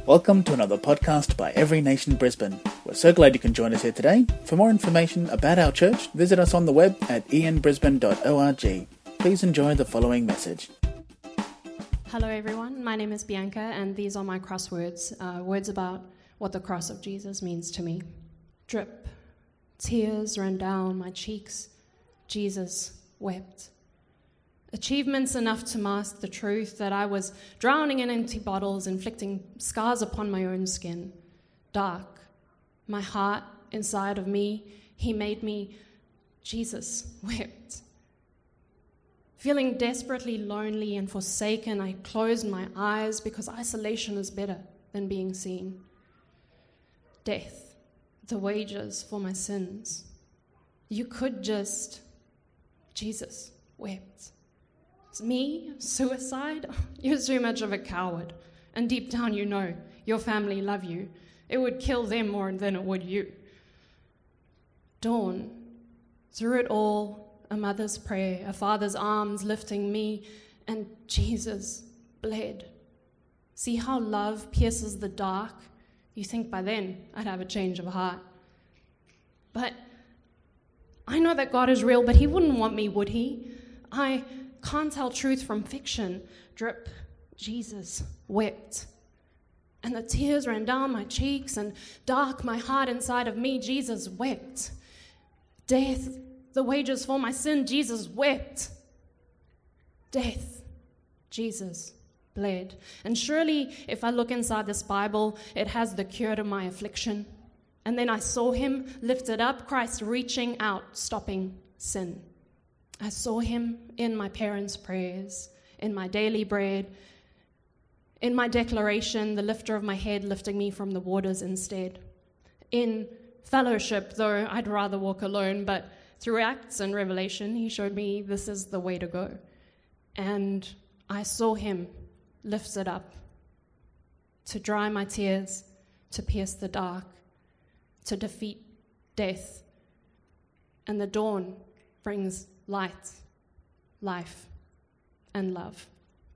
Welcome to another podcast by Every Nation Brisbane. We're so glad you can join us here today. For more information about our church, visit us on the web at ianbrisbane.org. Please enjoy the following message. Hello everyone, my name is Bianca and these are my crosswords, words about what the cross of Jesus means to me. Drip, tears ran down my cheeks, Jesus wept. Achievements enough to mask the truth that I was drowning in empty bottles, inflicting scars upon my own skin. Dark, my heart inside of me, he made me, Jesus wept. Feeling desperately lonely and forsaken, I closed my eyes because isolation is better than being seen. Death, the wages for my sins. You could just, Jesus wept. Me, suicide? You're too much of a coward. And deep down you know your family love you. It would kill them more than it would you. Dawn, through it all, a mother's prayer, a father's arms lifting me, and Jesus bled. See how love pierces the dark? You think by then I'd have a change of heart. But I know that God is real, but he wouldn't want me, would he? I can't tell truth from fiction. Drip, Jesus wept. And the tears ran down my cheeks, and dark my heart inside of me, Jesus wept. Death, the wages for my sin, Jesus wept. Death, Jesus bled. And surely if I look inside this Bible, it has the cure to my affliction. And then I saw him lifted up, Christ reaching out, stopping sin. I saw him in my parents' prayers, in my daily bread, in my declaration, the lifter of my head lifting me from the waters instead. In fellowship, though I'd rather walk alone, but through Acts and Revelation, he showed me this is the way to go. And I saw him lifted up to dry my tears, to pierce the dark, to defeat death. And the dawn brings light, life, and love.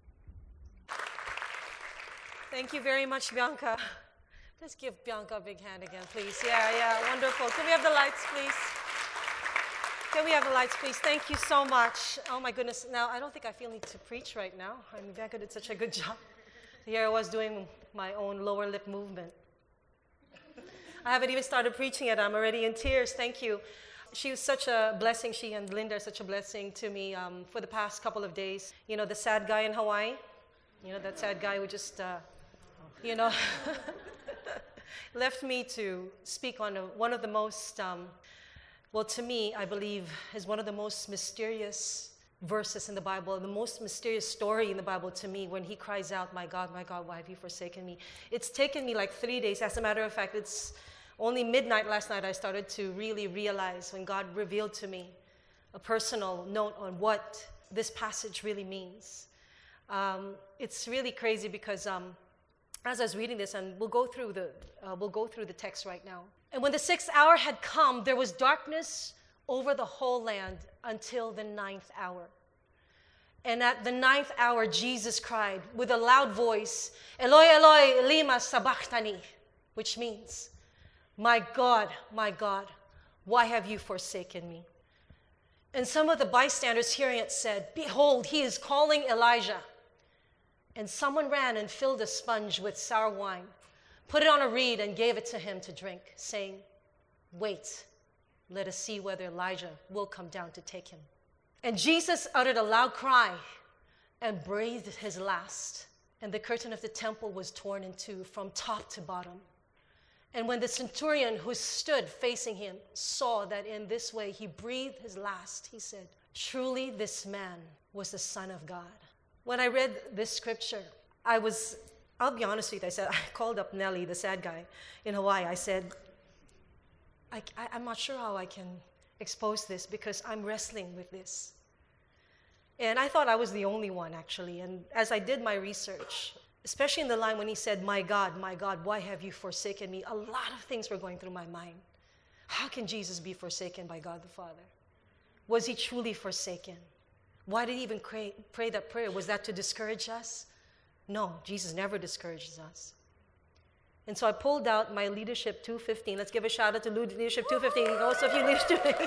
Thank you very much, Bianca. Let's give Bianca a big hand again, please. Yeah, wonderful. Can we have the lights, please? Can we have the lights, please? Thank you so much. Oh, my goodness. Now, I don't think I feel need to preach right now. I mean, Bianca did such a good job. Here I was doing my own lower lip movement. I haven't even started preaching yet. I'm already in tears. Thank you. She was such a blessing. She and Linda are such a blessing to me for the past couple of days. You know, the sad guy in Hawaii? You know, that sad guy who just, left me to speak on one of the most, to me, I believe, is one of the most mysterious verses in the Bible, the most mysterious story in the Bible to me, when he cries out, my God, why have you forsaken me? It's taken me like 3 days. As a matter of fact, it's only midnight last night I started to really realize when God revealed to me a personal note on what this passage really means. It's really crazy because as I was reading this, and we'll go through the text right now. And when the 6th hour had come, there was darkness over the whole land until the 9th hour. And at the 9th hour, Jesus cried with a loud voice, Eloi, Eloi, lima sabachthani, which means, my God, why have you forsaken me? And some of the bystanders hearing it said, behold, he is calling Elijah. And someone ran and filled a sponge with sour wine, put it on a reed and gave it to him to drink, saying, wait, let us see whether Elijah will come down to take him. And Jesus uttered a loud cry and breathed his last. And the curtain of the temple was torn in two from top to bottom. And when the centurion who stood facing him saw that in this way he breathed his last, he said, truly this man was the Son of God. When I read this scripture, I'll be honest with you, I called up Nelly, the sad guy in Hawaii. I said, I'm not sure how I can expose this because I'm wrestling with this. And I thought I was the only one, actually. And as I did my research, especially in the line when he said, my God, why have you forsaken me? A lot of things were going through my mind. How can Jesus be forsaken by God the Father? Was he truly forsaken? Why did he even pray that prayer? Was that to discourage us? No, Jesus never discourages us. And so I pulled out my Leadership 215. Let's give a shout out to Leadership 215. Most of you leadership.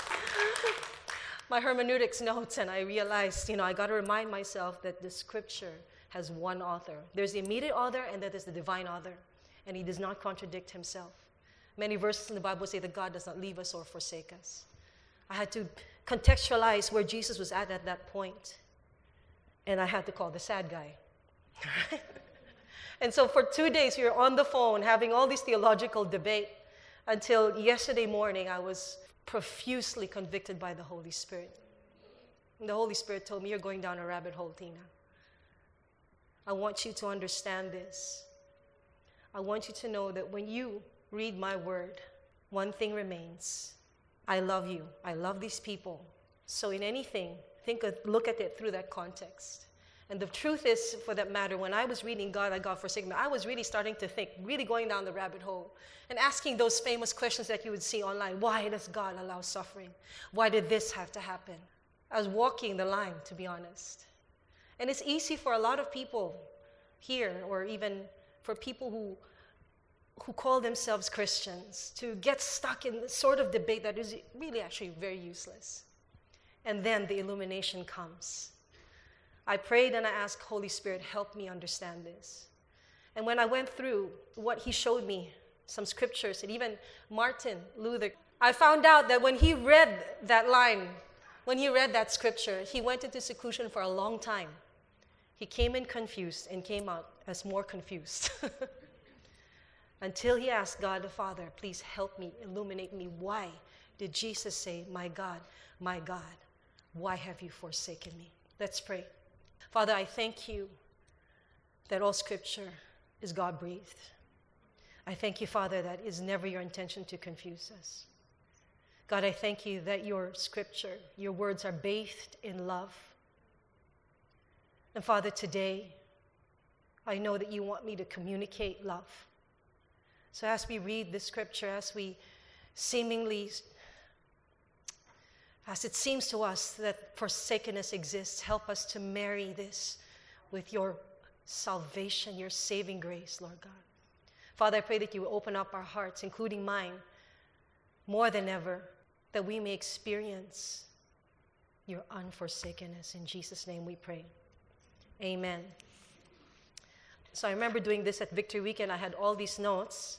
My hermeneutics notes, and I realized, I got to remind myself that the scripture has one author. There's the immediate author, and then there's the divine author. And he does not contradict himself. Many verses in the Bible say that God does not leave us or forsake us. I had to contextualize where Jesus was at that point. And I had to call the sad guy. And so for 2 days, we were on the phone having all this theological debate until yesterday morning, I was profusely convicted by the Holy Spirit. And the Holy Spirit told me, you're going down a rabbit hole, Tina. I want you to understand this. I want you to know that when you read my word, one thing remains. I love you. I love these people. So in anything, look at it through that context. And the truth is, for that matter, when I was reading God, I God forsaken me, I was really starting to think, really going down the rabbit hole and asking those famous questions that you would see online. Why does God allow suffering? Why did this have to happen? I was walking the line, to be honest. And it's easy for a lot of people here, or even for people who call themselves Christians, to get stuck in this sort of debate that is really actually very useless. And then the illumination comes. I prayed and I asked, Holy Spirit, help me understand this. And when I went through what he showed me, some scriptures, and even Martin Luther, I found out that when he read that line, when he read that scripture, he went into seclusion for a long time. He came in confused and came out as more confused. Until he asked God the Father, please help me, illuminate me. Why did Jesus say, my God, why have you forsaken me? Let's pray. Father, I thank you that all scripture is God-breathed. I thank you, Father, that is never your intention to confuse us. God, I thank you that your scripture, your words are bathed in love. And Father, today, I know that you want me to communicate love. So as we read the scripture, as it seems to us that forsakenness exists, help us to marry this with your salvation, your saving grace, Lord God. Father, I pray that you will open up our hearts, including mine, more than ever, that we may experience your unforsakenness. In Jesus' name we pray. Amen. So I remember doing this at Victory Weekend. I had all these notes.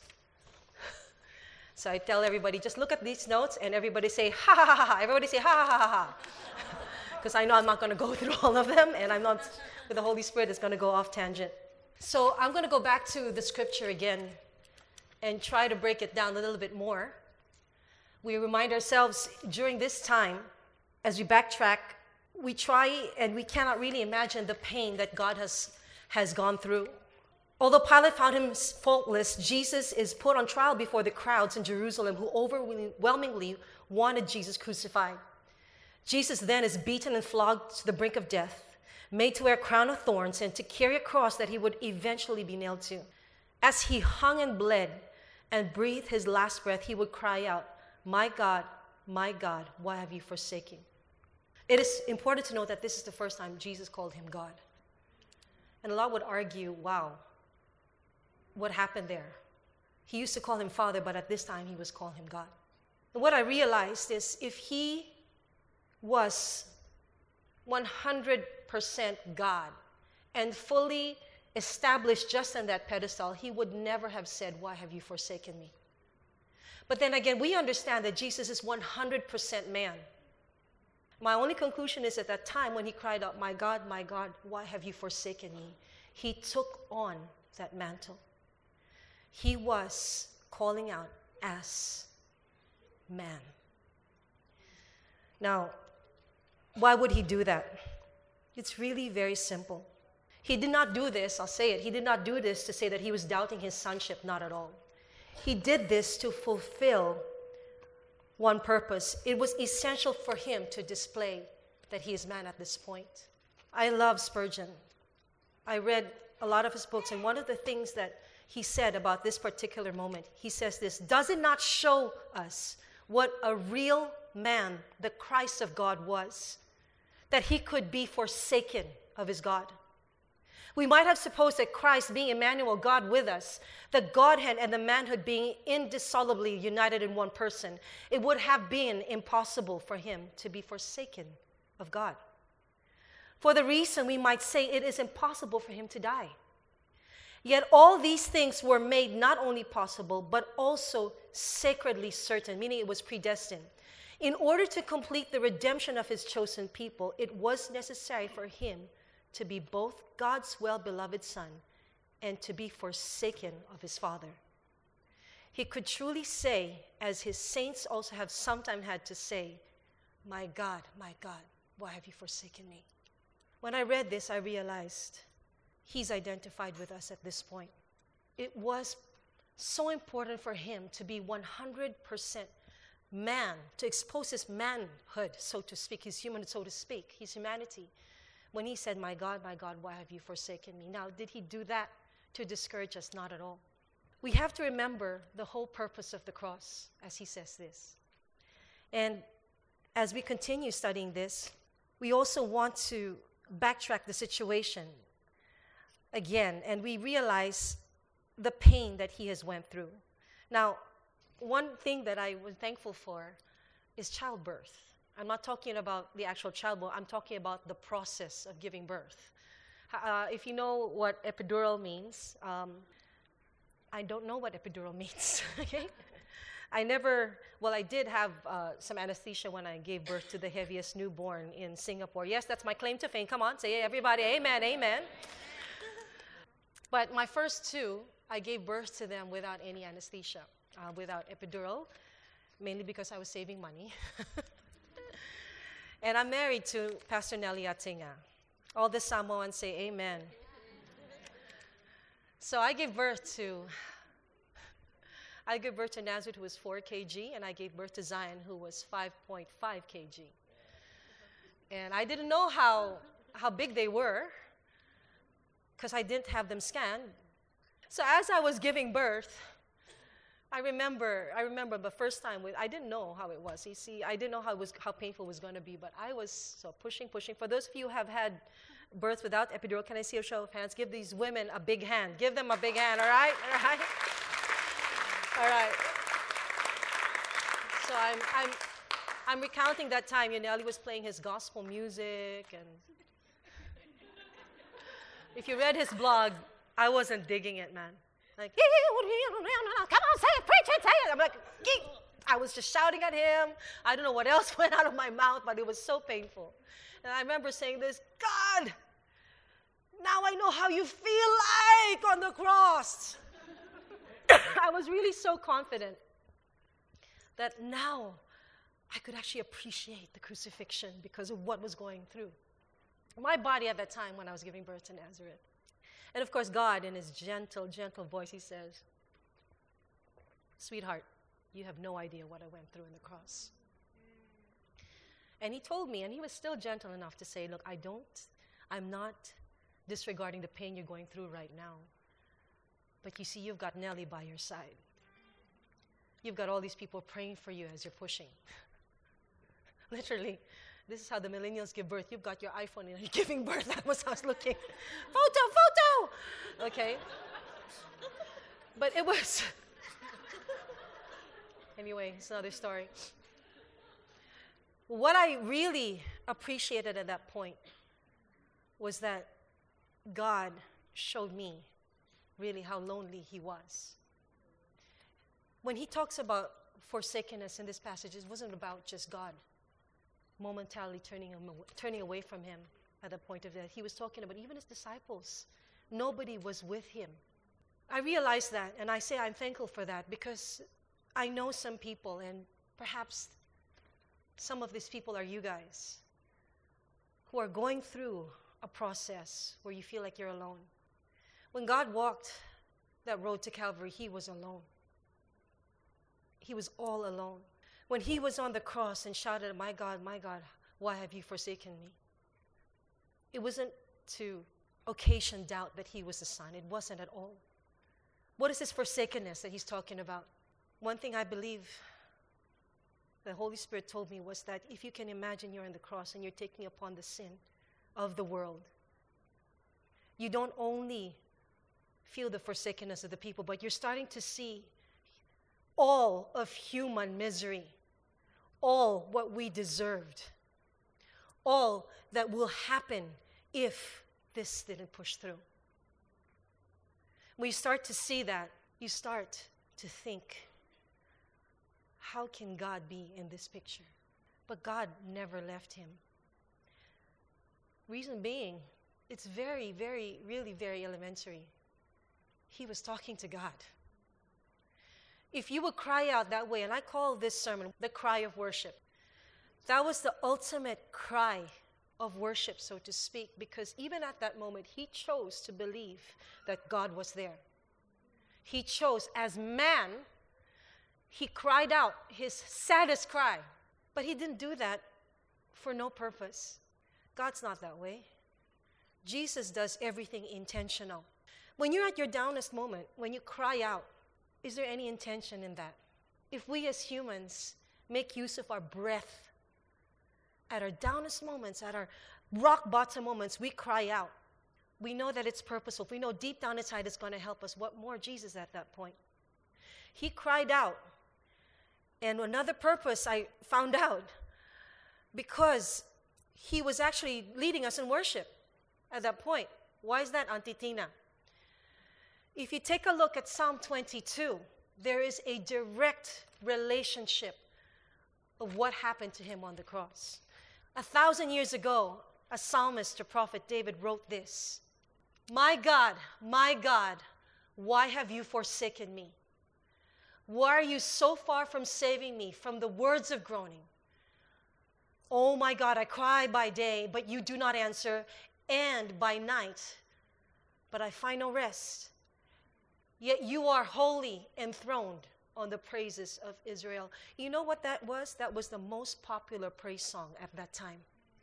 So I tell everybody, just look at these notes, and everybody say, ha, ha, ha, ha. Everybody say, ha, ha, ha, ha. Because I know I'm not going to go through all of them, and I'm not, with the Holy Spirit, it's going to go off tangent. So I'm going to go back to the scripture again and try to break it down a little bit more. We remind ourselves during this time, as we backtrack, we try and we cannot really imagine the pain that God has gone through. Although Pilate found him faultless, Jesus is put on trial before the crowds in Jerusalem who overwhelmingly wanted Jesus crucified. Jesus then is beaten and flogged to the brink of death, made to wear a crown of thorns and to carry a cross that he would eventually be nailed to. As he hung and bled and breathed his last breath, he would cry out, my God, why have you forsaken?" It is important to note that this is the first time Jesus called him God. And a lot would argue, wow, what happened there? He used to call him Father, but at this time he was calling him God. And what I realized is if he was 100% God and fully established just on that pedestal, he would never have said, why have you forsaken me? But then again, we understand that Jesus is 100% man. My only conclusion is at that time when he cried out, my God, why have you forsaken me? He took on that mantle. He was calling out as man. Now, why would he do that? It's really very simple. He did not do this, I'll say it, he did not do this to say that he was doubting his sonship, not at all. He did this to fulfill one purpose. It was essential for him to display that he is man at this point. I love Spurgeon. I read a lot of his books, and one of the things that he said about this particular moment, he says this, does it not show us what a real man the Christ of God was, that he could be forsaken of his God? We might have supposed that Christ, being Emmanuel, God with us, the Godhead and the manhood being indissolubly united in one person, it would have been impossible for him to be forsaken of God. For the reason we might say it is impossible for him to die. Yet all these things were made not only possible, but also sacredly certain, meaning it was predestined. In order to complete the redemption of his chosen people, it was necessary for him to be both God's well-beloved Son and to be forsaken of his Father. He could truly say, as his saints also have sometimes had to say, my God, why have you forsaken me?" When I read this, I realized he's identified with us at this point. It was so important for him to be 100% man, to expose his manhood, so to speak, his human, so to speak, his humanity, when he said, my God, why have you forsaken me?" Now, did he do that to discourage us? Not at all. We have to remember the whole purpose of the cross as he says this. And as we continue studying this, we also want to backtrack the situation again, and we realize the pain that he has went through. Now, one thing that I was thankful for is childbirth. I'm not talking about the actual childbirth. I'm talking about the process of giving birth. If you know what epidural means, I don't know what epidural means, okay? I did have some anesthesia when I gave birth to the heaviest newborn in Singapore. Yes, that's my claim to fame. Come on, say everybody, amen, amen. But my first two, I gave birth to them without any anesthesia, without epidural, mainly because I was saving money. And I'm married to Pastor Nelly Atinga. All the Samoans say amen. So I gave birth to Nazareth, who was 4 kg, and I gave birth to Zion, who was 5.5 kg. And I didn't know how big they were, because I didn't have them scanned. So as I was giving birth, I remember the first time, I didn't know how it was. You see, I didn't know how painful it was going to be, but I was so pushing. For those of you who have had birth without epidural, can I see a show of hands? Give these women a big hand. Give them a big hand, all right? All right? All right. So I'm recounting that time. Nelly was playing his gospel music, and if you read his blog, I wasn't digging it, man. Like, come on, say it, preach it, say it. I'm like, I was just shouting at him. I don't know what else went out of my mouth, but it was so painful. And I remember saying this, God, now I know how you feel like on the cross. I was really so confident that now I could actually appreciate the crucifixion because of what was going through my body at that time when I was giving birth to Nazareth. And of course, God, in his gentle, gentle voice, he says, "Sweetheart, you have no idea what I went through in the cross." And he told me, and he was still gentle enough to say, "Look, I'm not disregarding the pain you're going through right now. But you see, you've got Nelly by your side. You've got all these people praying for you as you're pushing." Literally, this is how the millennials give birth. You've got your iPhone and you're giving birth. That was how I was looking. Photo! Okay. But it was... Anyway, it's another story. What I really appreciated at that point was that God showed me really how lonely he was. When he talks about forsakenness in this passage, it wasn't about just God momentarily turning away from him at the point of death. He was talking about even his disciples. Nobody was with him. I realized that, and I say I'm thankful for that because I know some people, and perhaps some of these people are you guys, who are going through a process where you feel like you're alone. When God walked that road to Calvary, he was alone. He was all alone. When he was on the cross and shouted, my God, why have you forsaken me?" It wasn't to occasion doubt that he was the Son. It wasn't at all. What is this forsakenness that he's talking about? One thing I believe the Holy Spirit told me was that if you can imagine you're on the cross and you're taking upon the sin of the world, you don't only feel the forsakenness of the people, but you're starting to see all of human misery, all what we deserved, all that will happen if this didn't push through. When you start to see that, you start to think, how can God be in this picture? But God never left him. Reason being, it's really very elementary. He was talking to God. If you would cry out that way, and I call this sermon the cry of worship, that was the ultimate cry of worship, so to speak, because even at that moment, he chose to believe that God was there. He chose, as man, he cried out his saddest cry, but he didn't do that for no purpose. God's not that way. Jesus does everything intentional. When you're at your downest moment, when you cry out, is there any intention in that? If we as humans make use of our breath, at our downest moments, at our rock bottom moments, we cry out. We know that it's purposeful. We know deep down inside it's going to help us. What more Jesus at that point? He cried out. And another purpose I found out, because he was actually leading us in worship at that point. Why is that, Auntie Tina? If you take a look at Psalm 22, there is a direct relationship of what happened to him on the cross. 1,000 years ago, a psalmist, a prophet, David, wrote this: my God, why have you forsaken me? Why are you so far from saving me from the words of groaning? Oh my God, I cry by day, but you do not answer, and by night, but I find no rest. Yet you are holy, enthroned on the praises of Israel. You know what that was? That was the most popular praise song at that time.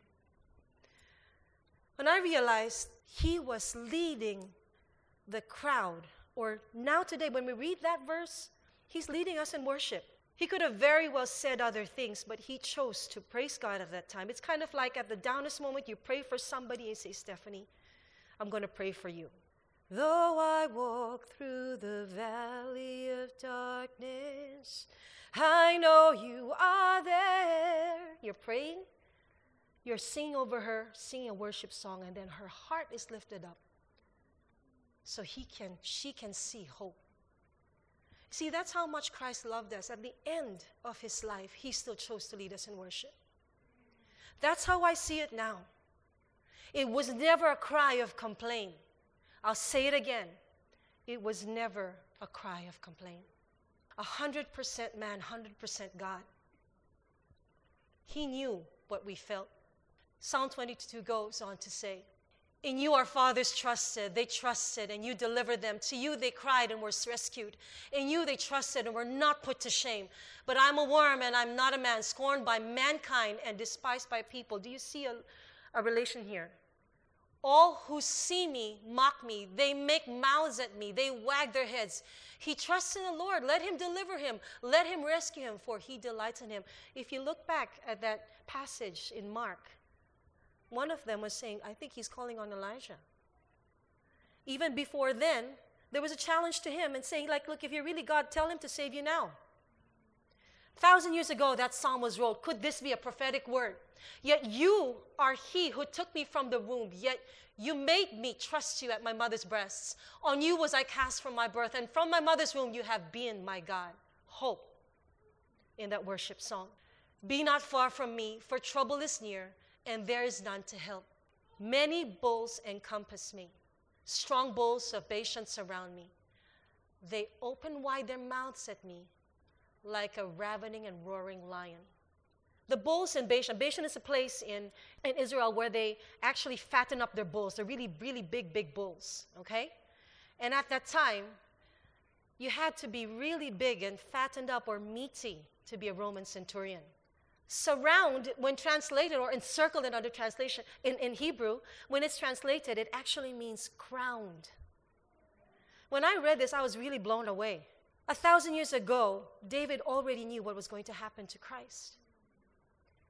When I realized he was leading the crowd, or now today when we read that verse, he's leading us in worship. He could have very well said other things, but he chose to praise God at that time. It's kind of like at the downest moment, you pray for somebody and say, Stephanie, I'm going to pray for you. Though I walk through the valley of darkness, I know you are there. You're praying, you're singing over her, singing a worship song, and then her heart is lifted up so she can see hope. See, that's how much Christ loved us. At the end of his life, he still chose to lead us in worship. That's how I see it now. It was never a cry of complaint. I'll say it again. It was never a cry of complaint. 100% man, 100% God. He knew what we felt. Psalm 22 goes on to say, in you our fathers trusted, they trusted, and you delivered them. To you they cried and were rescued. In you they trusted and were not put to shame. But I'm a worm and I'm not a man, scorned by mankind and despised by people. Do you see a relation here? All who see me mock me. They make mouths at me. They wag their heads. He trusts in the Lord. Let him deliver him. Let him rescue him, for he delights in him. If you look back at that passage in Mark, one of them was saying, I think he's calling on Elijah. Even before then, there was a challenge to him and saying, like, look, if you're really God, tell him to save you now. 1,000 years ago, that psalm was wrote. Could this be a prophetic word? Yet you are he who took me from the womb. Yet you made me trust you at my mother's breasts. On you was I cast from my birth, and from my mother's womb you have been my God. Hope in that worship song. Be not far from me, for trouble is near, and there is none to help. Many bulls encompass me. Strong bulls of Bashan surround me. They open wide their mouths at me like a ravening and roaring lion. The bulls in Bashan is a place in Israel where they actually fatten up their bulls. They're really, really big bulls, okay? And at that time, you had to be really big and fattened up or meaty to be a Roman centurion. Surround, when translated or encircled in other translation, in Hebrew, when it's translated, it actually means crowned. When I read this, I was really blown away. 1,000 years ago, David already knew what was going to happen to Christ.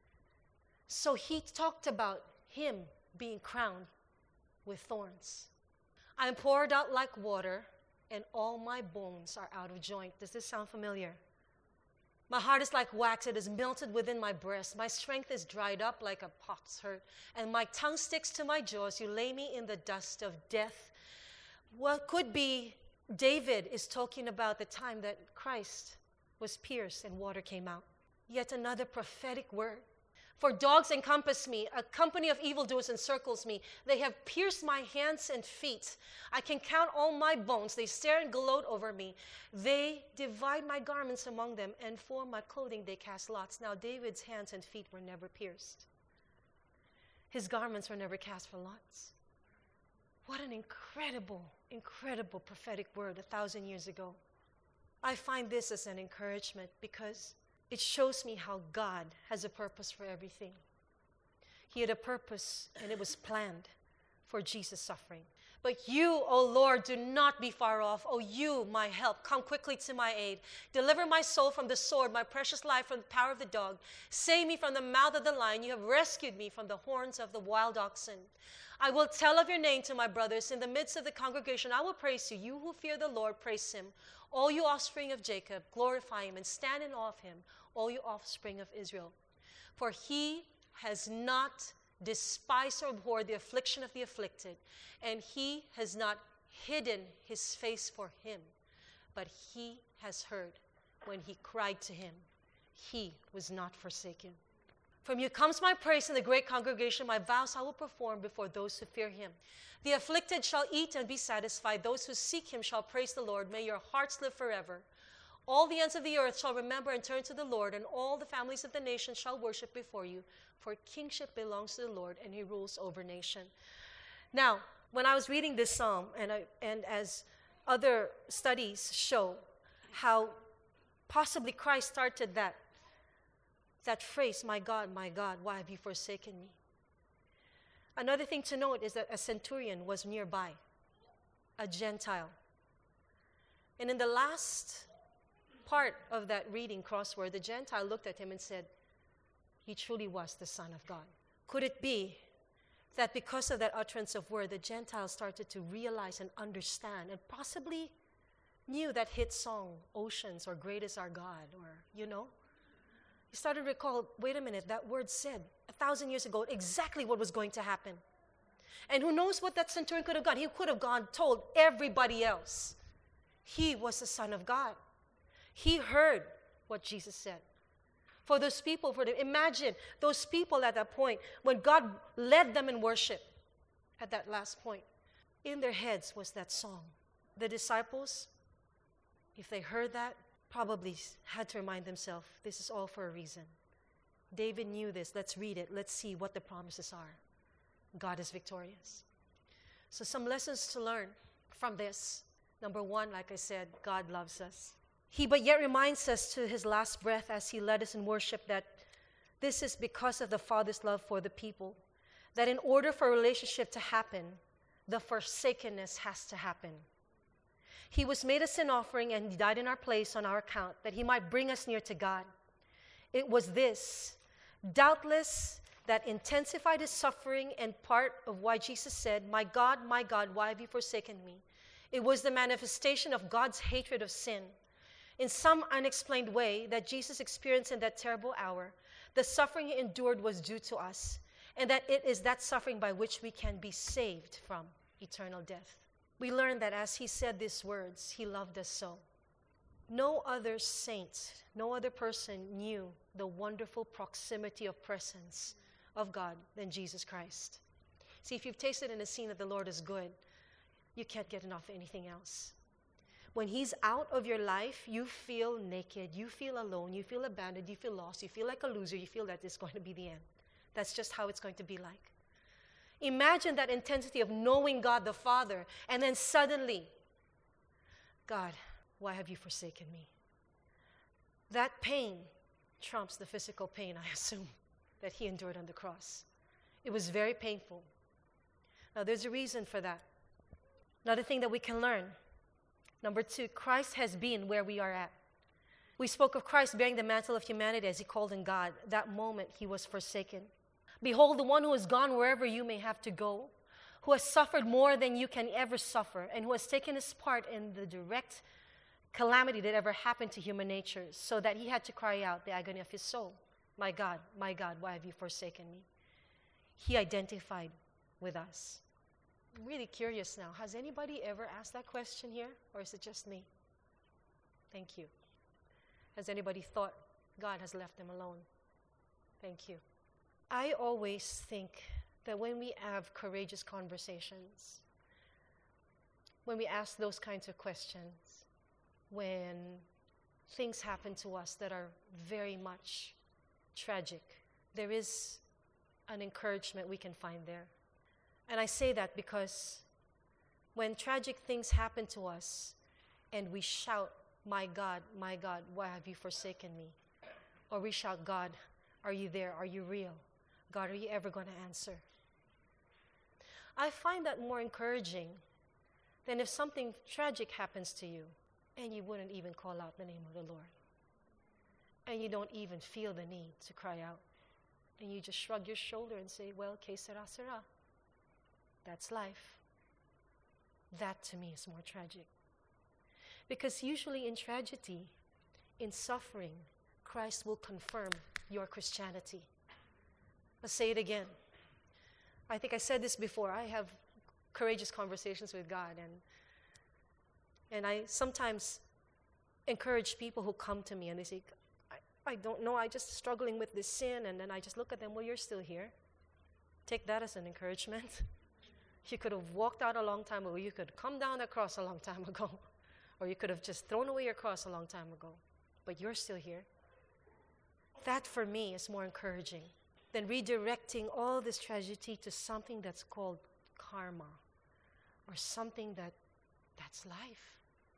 So he talked about him being crowned with thorns. I am poured out like water, and all my bones are out of joint. Does this sound familiar? My heart is like wax, it is melted within my breast. My strength is dried up like a potsherd, and my tongue sticks to my jaws. You lay me in the dust of death. What could be David is talking about the time that Christ was pierced and water came out. Yet another prophetic word. For dogs encompass me, a company of evildoers encircles me. They have pierced my hands and feet. I can count all my bones. They stare and gloat over me. They divide my garments among them, and for my clothing they cast lots. Now David's hands and feet were never pierced. His garments were never cast for lots. What an incredible, incredible prophetic word 1,000 years ago. I find this as an encouragement because it shows me how God has a purpose for everything. He had a purpose, and it was planned for Jesus' suffering. But you, O Lord, do not be far off. O you, my help, come quickly to my aid. Deliver my soul from the sword, my precious life from the power of the dog. Save me from the mouth of the lion. You have rescued me from the horns of the wild oxen. I will tell of your name to my brothers. In the midst of the congregation, I will praise you. You who fear the Lord, praise him. All you offspring of Jacob, glorify him and stand in awe of him, all you offspring of Israel. For he has not despised or abhorred the affliction of the afflicted, and he has not hidden his face for him, but he has heard when he cried to him. He was not forsaken. From you comes my praise in the great congregation. My vows I will perform before those who fear him. The afflicted shall eat and be satisfied. Those who seek him shall praise the Lord. May your hearts live forever. All the ends of the earth shall remember and turn to the Lord, and all the families of the nations shall worship before you. For kingship belongs to the Lord, and he rules over nation. Now, when I was reading this psalm, and as other studies show, how possibly Christ started that phrase, my God, why have you forsaken me? Another thing to note is that a centurion was nearby, a Gentile. And in the last part of that reading crossword, the Gentile looked at him and said, he truly was the Son of God. Could it be that because of that utterance of word, the Gentiles started to realize and understand and possibly knew that hit song, Oceans, or Great is Our God, or, He started to recall, wait a minute, that word said 1,000 years ago exactly what was going to happen. And who knows what that centurion could have done? He could have told everybody else he was the Son of God. He heard what Jesus said. For those people, imagine those people at that point, when God led them in worship at that last point, in their heads was that song. The disciples, if they heard that, probably had to remind themselves, this is all for a reason. David knew this. Let's read it. Let's see what the promises are. God is victorious. So some lessons to learn from this. Number one, like I said, God loves us. He but yet reminds us to his last breath as he led us in worship that this is because of the Father's love for the people. That in order for a relationship to happen, the forsakenness has to happen. He was made a sin offering and he died in our place on our account, that he might bring us near to God. It was this, doubtless, that intensified his suffering and part of why Jesus said, my God, why have you forsaken me? It was the manifestation of God's hatred of sin. In some unexplained way that Jesus experienced in that terrible hour, the suffering he endured was due to us, and that it is that suffering by which we can be saved from eternal death. We learn that as he said these words, he loved us so. No other saint, no other person knew the wonderful proximity of presence of God than Jesus Christ. See, if you've tasted and seen that the Lord is good, you can't get enough of anything else. When he's out of your life, you feel naked, you feel alone, you feel abandoned, you feel lost, you feel like a loser, you feel that it's going to be the end. That's just how it's going to be like. Imagine that intensity of knowing God the Father, and then suddenly, God, why have you forsaken me? That pain trumps the physical pain, I assume, that he endured on the cross. It was very painful. Now, there's a reason for that. Another thing that we can learn. Number two, Christ has been where we are at. We spoke of Christ bearing the mantle of humanity as he called in God. That moment, he was forsaken. Behold, the one who has gone wherever you may have to go. who has suffered more than you can ever suffer, and who has taken his part in the direct calamity that ever happened to human nature, so that he had to cry out the agony of his soul, my God, why have you forsaken me? He identified with us. I'm really curious now. Has anybody ever asked that question here? Or is it just me? Thank you. Has anybody thought God has left them alone? Thank you. I always think that when we have courageous conversations, when we ask those kinds of questions, when things happen to us that are very much tragic, there is an encouragement we can find there. And I say that because when tragic things happen to us and we shout, my God, why have you forsaken me? Or we shout, God, are you there? Are you real? God, are you ever going to answer? I find that more encouraging than if something tragic happens to you and you wouldn't even call out the name of the Lord. And you don't even feel the need to cry out. And you just shrug your shoulder and say, well, que sera, sera. That's life. That to me is more tragic. Because usually in tragedy, in suffering, Christ will confirm your Christianity. Let's say it again. I think I said this before. I have courageous conversations with God, and I sometimes encourage people who come to me and they say, I don't know, I'm just struggling with this sin, and then I just look at them, well, you're still here. Take that as an encouragement. You could have walked out a long time ago. You could have come down that cross a long time ago. Or you could have just thrown away your cross a long time ago. But you're still here. That for me is more encouraging than redirecting all this tragedy to something that's called karma, or something that's life.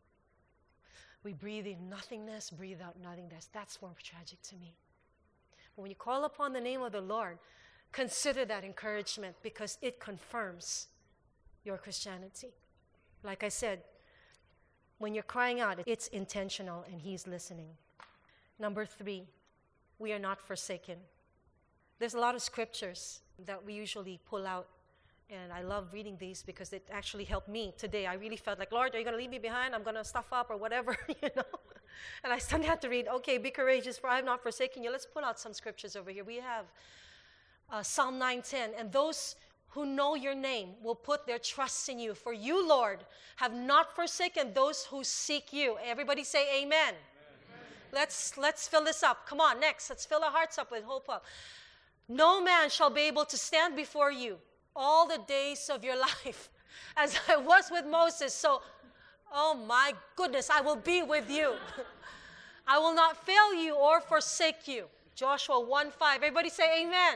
We breathe in nothingness, breathe out nothingness. That's more tragic to me. But when you call upon the name of the Lord, consider that encouragement, because it confirms your Christianity. Like I said, when you're crying out, it's intentional and He's listening. Number 3, we are not forsaken. There's a lot of scriptures that we usually pull out, and I love reading these because it actually helped me today. I really felt like, Lord, are you going to leave me behind? I'm going to stuff up or whatever, And I suddenly had to read, okay, be courageous, for I have not forsaken you. Let's pull out some scriptures over here. We have Psalm 9:10, and those who know your name will put their trust in you. For you, Lord, have not forsaken those who seek you. Everybody say amen. Let's fill this up. Come on, next. Let's fill our hearts up with hope up. No man shall be able to stand before you all the days of your life, as I was with Moses. So, oh my goodness, I will be with you. I will not fail you or forsake you. Joshua 1:5. Everybody say amen.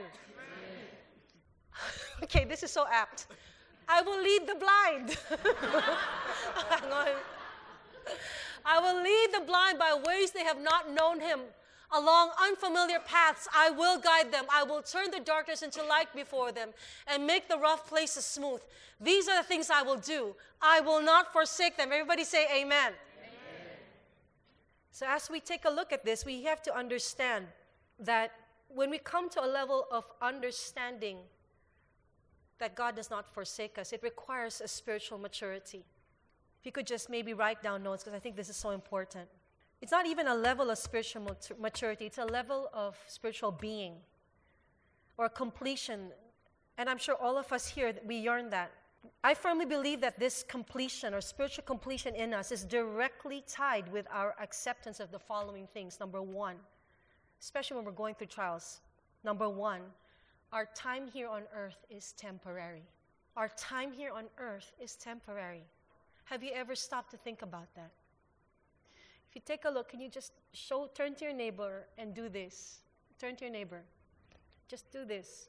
Okay, this is so apt. I will lead the blind. Hang on. I will lead the blind by ways they have not known him. Along unfamiliar paths, I will guide them. I will turn the darkness into light before them and make the rough places smooth. These are the things I will do. I will not forsake them. Everybody say amen. Amen. So as we take a look at this, we have to understand that when we come to a level of understanding that God does not forsake us, it requires a spiritual maturity. If you could just maybe write down notes, because I think this is so important. It's not even a level of spiritual maturity. It's a level of spiritual being or completion. And I'm sure all of us here, we yearn that. I firmly believe that this completion or spiritual completion in us is directly tied with our acceptance of the following things. Number 1, especially when we're going through trials. Number 1, our time here on earth is temporary. Our time here on earth is temporary. Have you ever stopped to think about that? If you take a look, can you just turn to your neighbor and do this? Turn to your neighbor. Just do this.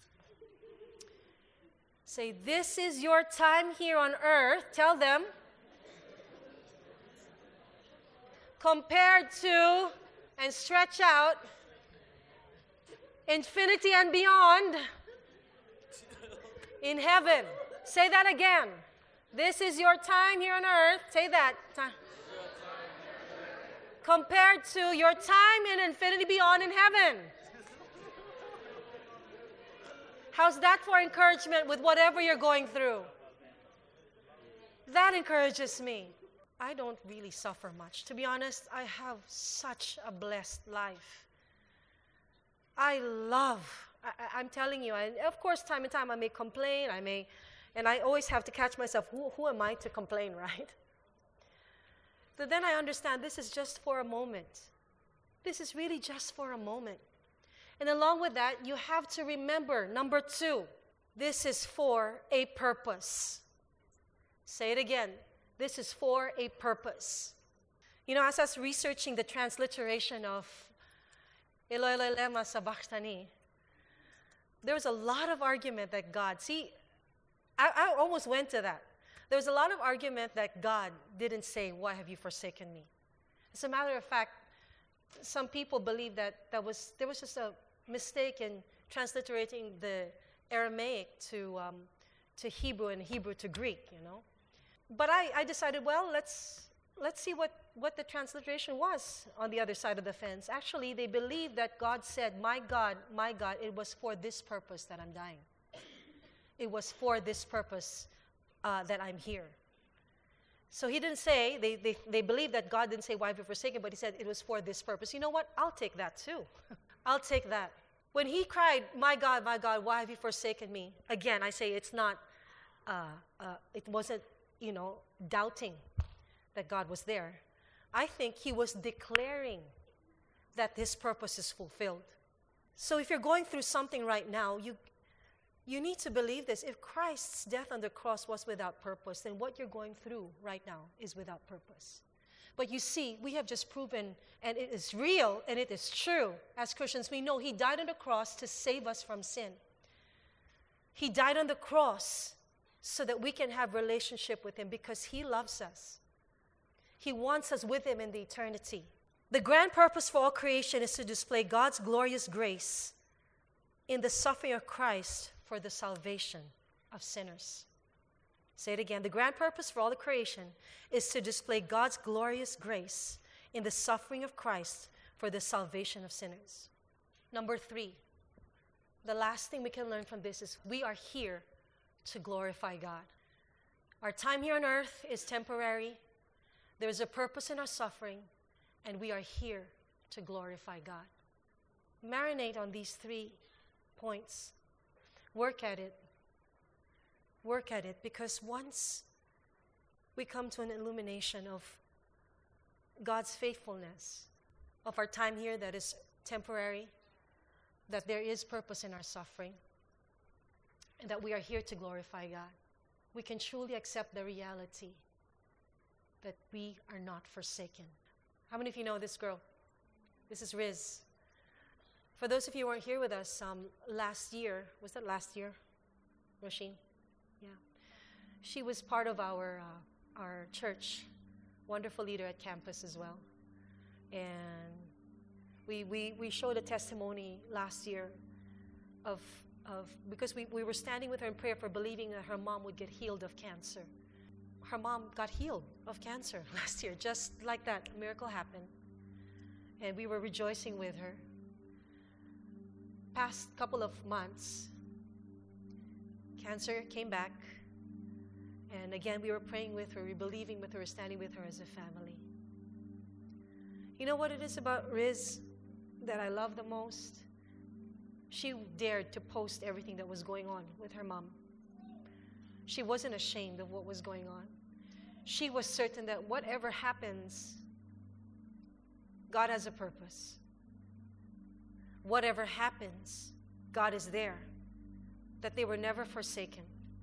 Say, this is your time here on earth. Tell them. Compared to, and stretch out, infinity and beyond in heaven. Say that again. This is your time here on earth. Say that. Compared to your time in infinity beyond in heaven. How's that for encouragement with whatever you're going through? That encourages me. I don't really suffer much. To be honest, I have such a blessed life. I'm telling you, of course, time and time I may complain, and I always have to catch myself, who am I to complain, right? But then I understand this is just for a moment. This is really just for a moment. And along with that, you have to remember, number 2, this is for a purpose. Say it again. This is for a purpose. You know, as I was researching the transliteration of Eloi Eloi lema sabachthani, there was a lot of argument that God, I almost went to that. There was a lot of argument that God didn't say, why have you forsaken me? As a matter of fact, some people believe that there was just a mistake in transliterating the Aramaic to Hebrew and Hebrew to Greek, you know. But I decided, well, let's see what the transliteration was on the other side of the fence. Actually, they believe that God said, my God, it was for this purpose that I'm dying. It was for this purpose that I'm here. So he didn't say, they believe that God didn't say, why have you forsaken, but he said it was for this purpose. You know what? I'll take that too. I'll take that. When he cried, my God, why have you forsaken me? Again, I say it's not, it wasn't, doubting that God was there. I think he was declaring that his purpose is fulfilled. So if you're going through something right now, you need to believe this. If Christ's death on the cross was without purpose, then what you're going through right now is without purpose. But you see, we have just proven, and it is real, and it is true. As Christians, we know he died on the cross to save us from sin. He died on the cross so that we can have relationship with him because he loves us. He wants us with him in the eternity. The grand purpose for all creation is to display God's glorious grace in the suffering of Christ for the salvation of sinners. Say it again. The grand purpose for all the creation is to display God's glorious grace in the suffering of Christ for the salvation of sinners. Number 3, the last thing we can learn from this is we are here to glorify God. Our time here on earth is temporary. There is a purpose in our suffering, and we are here to glorify God. Marinate on these 3 points. Work at it. Work at it, because once we come to an illumination of God's faithfulness, of our time here that is temporary, that there is purpose in our suffering, and that we are here to glorify God, we can truly accept the reality that we are not forsaken. How many of you know this girl? This is Riz. For those of you who weren't here with us last year, was that last year, Roisin? Yeah. She was part of our church, wonderful leader at campus as well. And we showed a testimony last year of because we were standing with her in prayer for believing that her mom would get healed of cancer. Her mom got healed of cancer last year, just like that. A miracle happened. And we were rejoicing with her. Past couple of months, cancer came back. And again, we were praying with her, we were believing with her, standing with her as a family. You know what it is about Riz that I love the most? She dared to post everything that was going on with her mom. She wasn't ashamed of what was going on. She was certain that whatever happens, God has a purpose. Whatever happens, God is there. That they were never forsaken.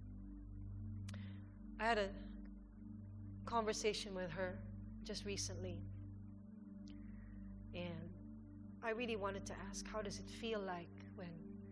I had a conversation with her just recently. And I really wanted to ask, how does it feel like when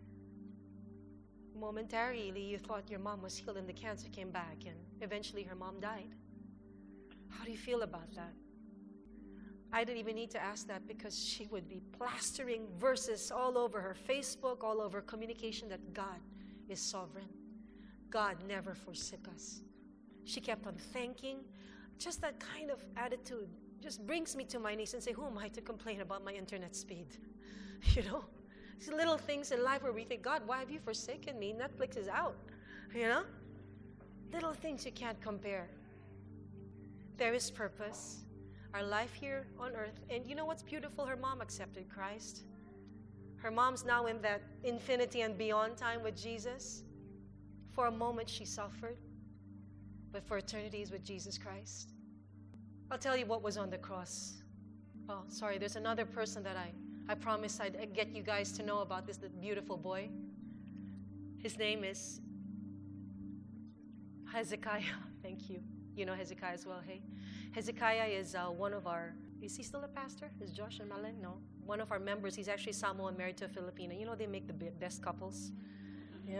momentarily you thought your mom was healed and the cancer came back and eventually her mom died? How do you feel about that? I didn't even need to ask that because she would be plastering verses all over her Facebook, all over communication that God is sovereign. God never forsook us. She kept on thanking. Just that kind of attitude just brings me to my knees and say, who am I to complain about my internet speed? These little things in life where we think, God, why have you forsaken me? Netflix is out, you know? Little things you can't compare. There is purpose. Our life here on earth. And you know what's beautiful? Her mom accepted Christ. Her mom's now in that infinity and beyond time with Jesus. For a moment she suffered, but for eternity is with Jesus Christ. I'll tell you what was on the cross. Oh, sorry, there's another person that I promised I'd get you guys to know about this beautiful boy. His name is Hezekiah. Thank you. You know Hezekiah as well, hey? Hezekiah is one of our, is he still a pastor? Is Josh and Malen? No. One of our members, he's actually Samoan, married to a Filipina. You know they make the best couples? Yeah.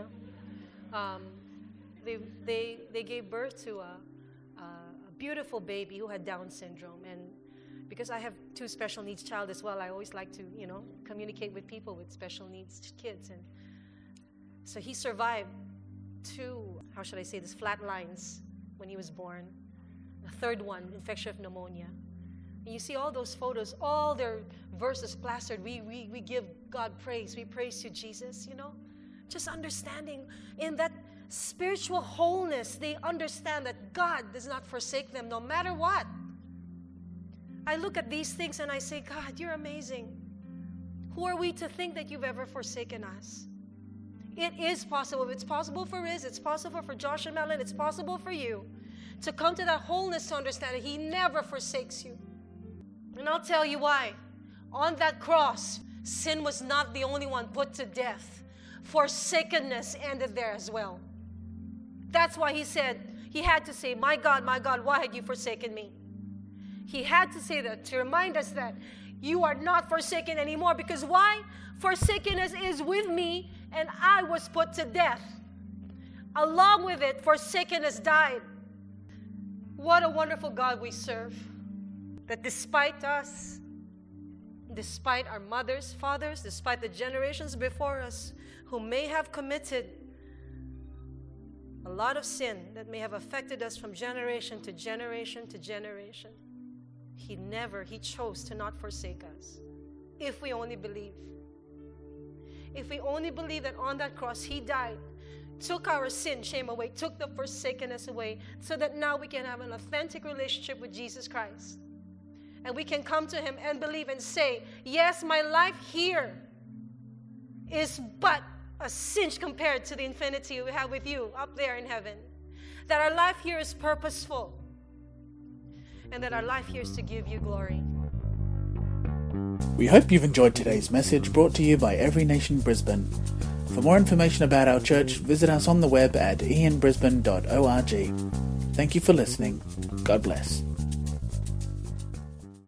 They gave birth to a beautiful baby who had Down syndrome. And because I have 2 special needs child as well, I always like to, communicate with people with special needs kids. And so he survived 2, how should I say this, flat lines when he was born. The 3rd one, infection of pneumonia. And you see all those photos, all their verses plastered. We give God praise. We praise you, Jesus, Just understanding in that spiritual wholeness, they understand that God does not forsake them no matter what. I look at these things and I say, God, you're amazing. Who are we to think that you've ever forsaken us? It is possible. It's possible for Riz. It's possible for Josh and Melon. It's possible for you to come to that wholeness, to understand that He never forsakes you. And I'll tell you why. On that cross, sin was not the only one put to death. Forsakenness ended there as well. That's why He said, He had to say, my God, why had you forsaken me? He had to say that to remind us that you are not forsaken anymore. Because why? Forsakenness is with me and I was put to death. Along with it, forsakenness died. What a wonderful God we serve. That despite us, despite our mothers, fathers, despite the generations before us who may have committed a lot of sin that may have affected us from generation to generation to generation, He chose to not forsake us. If we only believe. If we only believe that on that cross He died, took our sin, shame away, took the forsakenness away, so that now we can have an authentic relationship with Jesus Christ. And we can come to Him and believe and say, yes, my life here is but a cinch compared to the infinity we have with you up there in heaven. That our life here is purposeful. And that our life here is to give you glory. We hope you've enjoyed today's message brought to you by Every Nation Brisbane. For more information about our church, visit us on the web at ianbrisbane.org. Thank you for listening. God bless.